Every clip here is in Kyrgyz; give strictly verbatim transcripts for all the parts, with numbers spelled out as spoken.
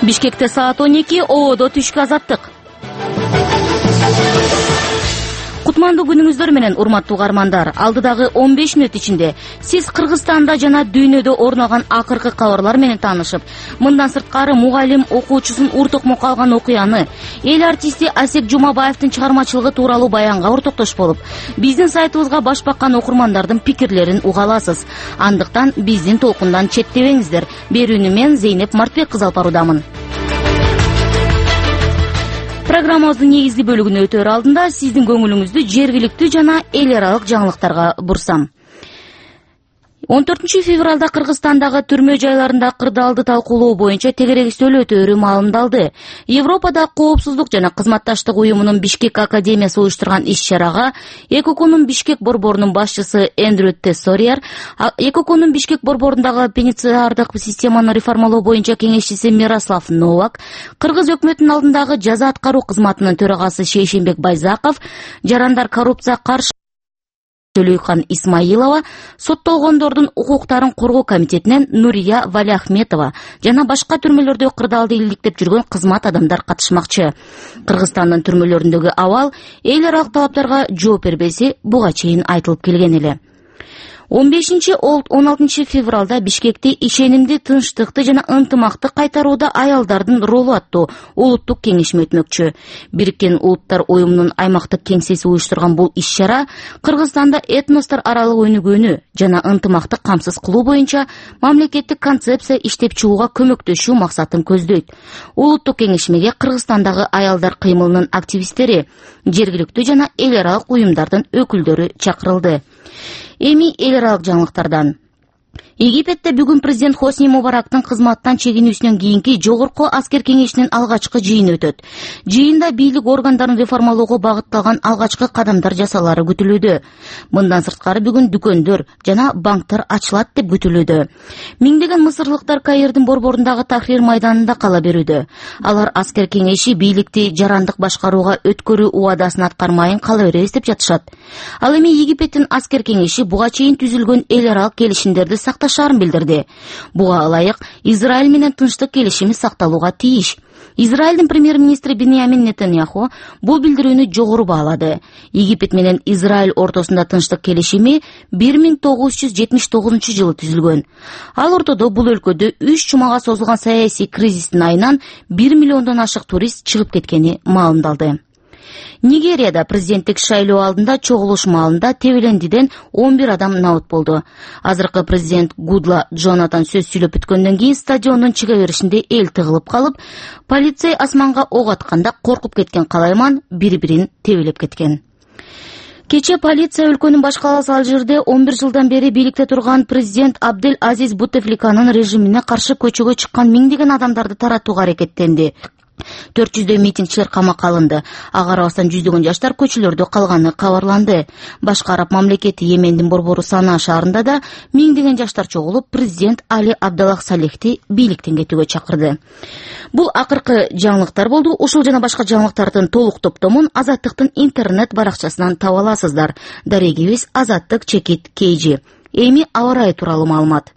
Бишкекте саат он эки, Ободо түшкү азаттык. Кутмандуу күнүңүздөр менен, урматтуу угармандар. Алдыдагы он беш мүнөт ичинде сиз Кыргызстанда жана дүйнөдө орун алган акыркы кабарлар менен таанышып, мындан сырткары мугалим окуучусун ур токмокко алган окуяны, эл артисти Асек Жумабаевдин чыгармачылыгы тууралуу баянга ортоктош болуп, биздин сайтыбызга баш баккан окурмандардын пикирлерин уга аласыз. Андыктан биздин толкундан четтебеңиздер. Берүүнү мен Зейнеп Мартбек кыз алып баруудамын. Программабыздын негизги бөлүгүнө өтөр алдында сиздин көңүлүңүздү жергиликтүү жана эл аралык жаңылыктарга бурсам. он төртүнчү февралда Кыргызстандагы түрмө жайларында кырдаалды талкуулоо боюнча тегерегистөө өтөөрү маалымдалды. Европада коопсуздук жана кызматташтык уюмунун Бишкек академиясы уюштурган иш-чарага ЭКОКунун Бишкек борборунун башчысы Эндрю Тессориер, ЭКОКунун Бишкек борборундагы пенитенциардык системаны реформалоо боюнча кеңешчиси Мирослав Новак, Кыргыз өкмөтүнүн алдындагы жаза аткаруу кызматынын төрагасы Шейшенбек Байзаков, жарандар коррупция каршы Төлөйкан Исмаилова, соттолгондордун укуктарын коргоо комитетинен Нурия Валиахметова жана башка түрмөлөрдө кырдаалды иликтеп жүргөн кызмат адамдар катышмакчы. Кыргызстандын түрмөлөрүндөгү абал эл аралык талаптарга жооп бербеси буга чейин айтылып келген эле. он бешинчи он алтынчы февралда Бишкекте ишенимди, тынчтыкты жана ынтымакты кайтарууда аялдардын ролу аттуу улуттук кеңешме өтмөкчү. Бириккен Улуттар уюмунун аймактык кеңсеси уюштурган бул иш-чара Кыргызстанда этностор аралык өнүгүүнү жана ынтымакты камсыз кылуу боюнча мамлекеттик концепция иштеп чыгууга көмөктөшүү максатын көздөйт. Улуттук кеңешмеге Кыргызстандагы аялдар кыймылынын активисттери, жергиликтүү жана эл аралык уюмдардын өкүлдөрү чакырылды. Эми эл аралык жаңылыктардан. Египетте бүгүн президент Хосни Мубарактын кызматтан чегинүүсүнөн кийинки жогорку аскер кеңешинин алгачкы жыйыны өтөт. Жыйында бийлик органдарын реформалоого багытталган алгачкы кадамдар жасалары күтүлүүдө. Мындан сырткары бүгүн дүкөндөр жана банктар ачылат деп күтүлүүдө. Миңдеген мисырлыктар Каирдин борборундагы Тахрир майданында кала берүүдө. Алар аскер кеңеши бийликти жарандык башкарууга өткөрүү убадасын аткармайын кала беребиз деп жатышат. Ал эми Египеттин аскер кеңеши буга чейин түзүлгөн эл аралык келишимдерди сакташарын билдирди. Буга ылайык Израиль менен тынчтык келишими сакталууга тийиш. Израилдин премьер-министри Биньямин Нетаньяху бул билдирүүнү жогору баалады. Египет менен Израиль ортосунда тынчтык келишими бир миң тогуз жүз жетимиш тогузунчу жылы түзүлгөн. Ал ортодо бул өлкөдө үч жумага созулган саясий кризистин айынан бир миллиондон ашык турист чыгып кеткени маалымдалды. Нигерияда президенттик шайлоо алдында чогулуш маалында Тебелендиден он бир адам набыт болду. Азыркы президент Гудла Джонатан сөз сүйлөп бүткөндөн кийин стадиондун чыга беришинде эл тыгылып калып, полиция асманга ок атканда коркуп кеткен калайман бири-бирин тебелеп кеткен. Кече полиция өлкөнүн баш калаасы Алжирде он бир жылдан бери бийликте турган президент Абдель Азиз Бутефликанын режимине каршы көчөгө чыккан миңдеген адамдарды таратууга аракеттенди. төрт жүздөй митингчилер камакка алынды. Ага карабастан жүздөгөн жаштар көчөлөрдө калганы кабарланды. Башка араб мамлекети Йемендин борбору Сана шаарында да миңдеген жаштар чогулуп, президент Али Абдаллах Салехти бийликтен кетүүгө чакырды. Бул акыркы жаңылыктар болду. Ушул жана башка жаңылыктардын толук топтомун Азаттыктын интернет баракчасынан таба аласыздар. Дарегибиз Азаттык чекит Кейжи. Эми аба ырайы тууралуу маалымат.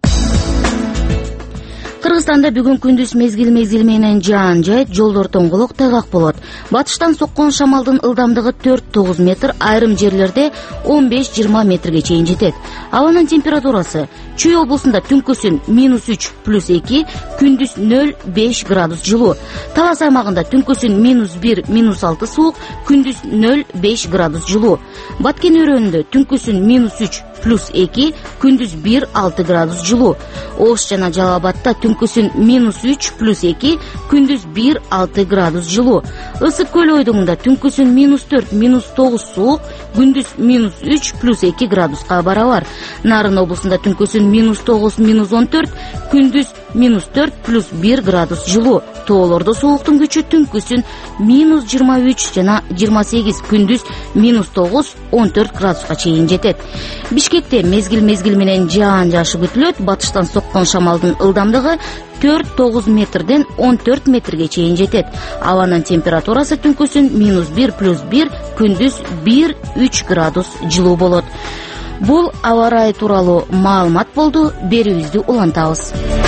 Кыргызстанда бүгүн күндүз мезгил-мезгил менен жаан жайт, жолдор тоңголок, тайгак болот. Батыштан соккон шамалдын ылдамдыгы төрт тогуз метр, айрым жерлерде он беш жыйырма метрге чейин жетет. Абанын температурасы Чүй облусунда түнкүсүн минус үч плюс эки, күндүз нөл беш градус жылуу. Талас аймагында түнкүсүн минус бир минус алты суук, күндүз нөл беш градус жылуу. Баткен өрөөнүндө түнкүсүн минус үч плюс эки, күндүз бир алты градус жылуу. Ош жана Жалал Абадта түнкүсүн минус үч плюс эки, күндүз бир алты градус жылуу. Ысык көл ойдуңунда түнкүсүн минус төрт минус тогуз суук, күндүз минус үч плюс эки градуска барабар. Нарын облусунда түнкүсүн минус тогуз минус он төрт, күндүз минус төрт плюс бир градус жылуу. Тоолордо сууктун күчү түнкүсүн минус жыйырма үч жана жыйырма сегиз, күндүз минус тогуз он төрт градуска чейин жетет. Бишкекте мезгил-мезгил менен жаан жаашы күтүлөт. Батыштан соккон шамалдын ылдамдыгы төрт тогуз метрден он төрт метрге чейин жетет. Абанын температурасы түнкүсүн минус бир плюс бир, күндүз бир үч градус жылуу болот. Бул аба ырайы тууралуу маалымат болду. Берүүбүздү улантабыз.